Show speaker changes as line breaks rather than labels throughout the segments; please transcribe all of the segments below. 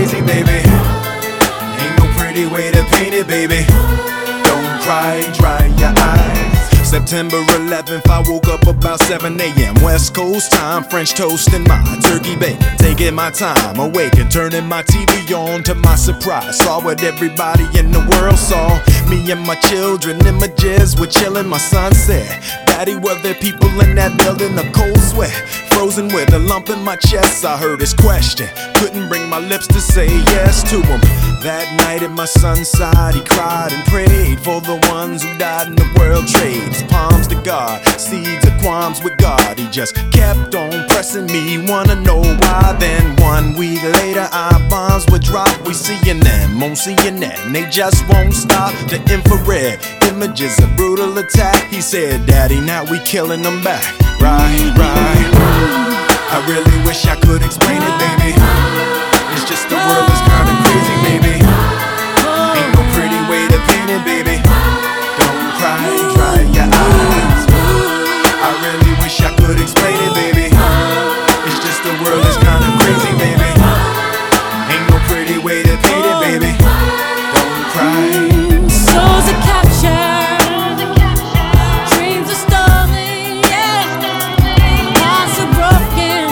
crazy, baby. Ain't no pretty way to paint it, baby. Don't cry, dry your eyes. September 11th, I woke up about 7 a.m. West Coast time, French toast and my turkey bacon. Taking my time, awake and turning my TV on. To my surprise, saw what everybody in the world saw. Me and my children in my jizz were chillin'. My son said, Daddy, were there people in that building? A cold sweat, frozen with a lump in my chest. I heard his question, couldn't bring my lips to say yes to him. That night at my son's side, he cried and prayed for the ones who died in the world trade. His palms to God, seeds of qualms with God. He just kept on pressing me, wanna know why. Then 1 week later, our bombs would drop. We seeing them on CNN, they just won't stop. The infrared images, a brutal attack. He said, Daddy, now we killing them back. Right. I really wish I could explain it, baby. It's just the world is kinda crazy, baby. Ain't no pretty way to paint it, baby. Don't cry, dry your eyes. I really wish I could explain it, baby. It's just the world is kinda crazy, baby. Ain't no pretty way to paint it, baby. Don't cry.
Souls are captured, dreams are stolen, yeah. Hearts are broken,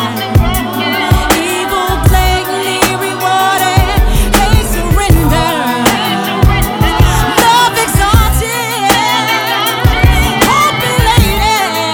evil blatantly rewarded, hate surrendered, love exalted, hope elated,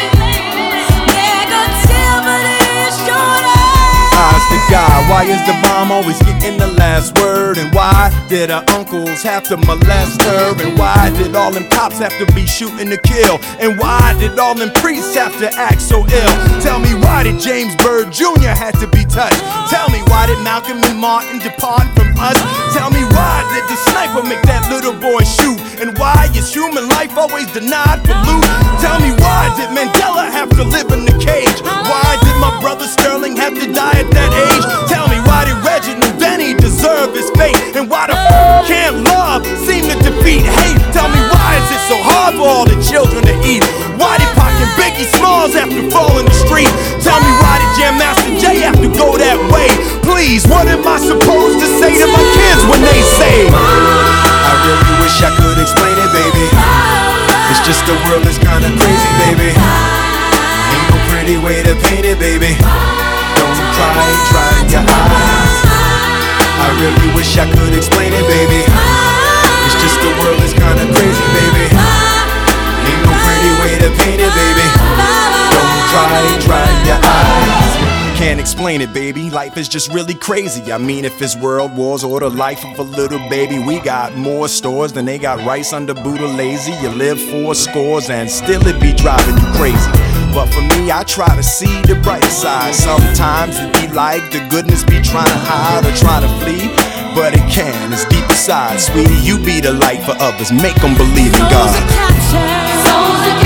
negativity shorter.
Eyes to God, why is the bomb always getting the last word? And why did her uncles have to molest her? And why did all them cops have to be shooting to kill? And why did all them priests have to act so ill? Tell me, why did James Byrd Jr. had to be touched? Tell me, why did Malcolm and Martin depart from us? Tell me, why did the sniper make that little boy shoot? And why is human life always denied for loot? Tell me, why did Mandela have to live in the cage? Why did my brother Sterling have to die at that age? Tell me, why did Reginald Denny deserve his fate? And why the can't love seem to defeat hate? Tell me, why is it so hard for all the children to eat? Why did Pac and Biggie Smalls have to fall in the street? Tell me, why did Jam Master Jay have to go that way? Please, what am I supposed to say to my kids when they say, I really wish I could explain it, baby. It's just the world is kinda crazy, baby. Ain't no pretty way to paint it, baby. Don't cry, dry your eyes. I really wish I could explain it, baby. It's just the world is kinda crazy, baby. Ain't no pretty way to paint it, baby. Don't cry, dry your eyes. Can't explain it, baby. Life is just really crazy. I mean, if it's world wars or the life of a little baby, we got more stores than they got rice under Buddha lazy. You live 4 scores and still it be driving you crazy. But for me, I try to see the bright side. Sometimes it be like the goodness be trying to hide or trying to flee, but it can, it's deep inside. Sweetie, you be the light for others, make them believe in God.
Souls are captured.